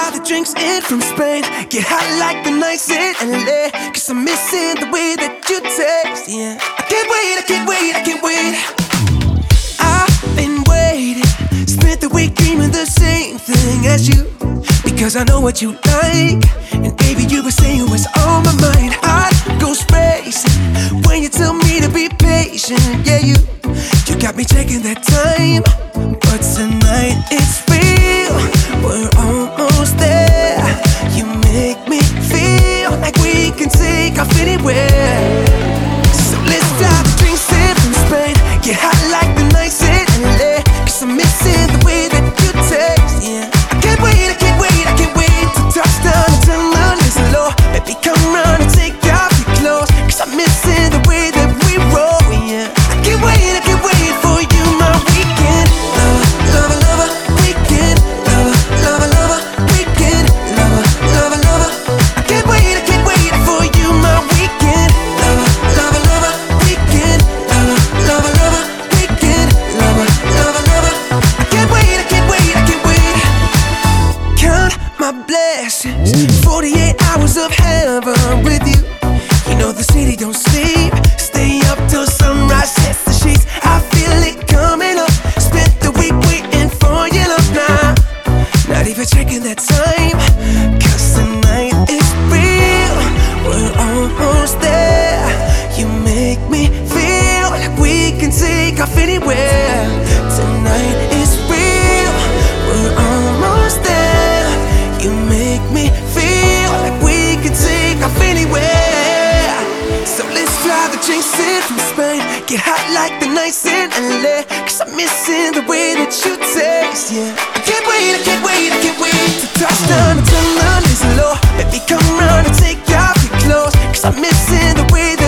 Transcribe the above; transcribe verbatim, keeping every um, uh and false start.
fly the drinks in from Spain. Get hot like the nights in L A. Cause I'm missing the way that you taste, yeah. I can't wait, I can't wait, I can't wait. I've been waiting, spent the week dreaming the same thing as you. Because I know what you like, and baby you were saying what's on my mind. I go crazy when you tell me to be patient. Yeah, you, you got me taking that time. But tonight it's real, we're almost there. You make me feel like we can take off anywhere. So let's fly the drinks in from Spain. Get hot like the nights in L A. Cause I'm missing the way that you taste, yeah. I can't wait, I can't wait, I can't wait to touch down and turn on this low. Baby come round and take off your clothes. Cause I'm missing the way that we roll, yeah. I can't wait, I can't wait for you, my weekend lover, lover, lover, weekend lover, lover, lover, weekend lover, lover, lover. I can't wait, I can't wait for you, my weekend lover, lover, lover, weekend lover, lover, lover, weekend lover, lover, lover. I can't wait, I can't wait, I can't wait. Count my blessings, forty-eight hours of heaven with you. You know the city don't sleep, stay up till sunrise, sets the sheets. I feel it coming up, spent the week waiting for your love now. Not even checking that time, cause tonight is real, we're almost there. You make me feel like we can take off anywhere. Tonight is real, we're almost there. You make me feel like we can take off anywhere. So let's fly the drinks in from Spain. Get hot like the nights in L A. Cause I'm missing the way that you taste, yeah. I can't wait, I can't wait, I can't wait to touch down and turn on this low. Baby come round and take off your clothes. Cause I'm missing the way that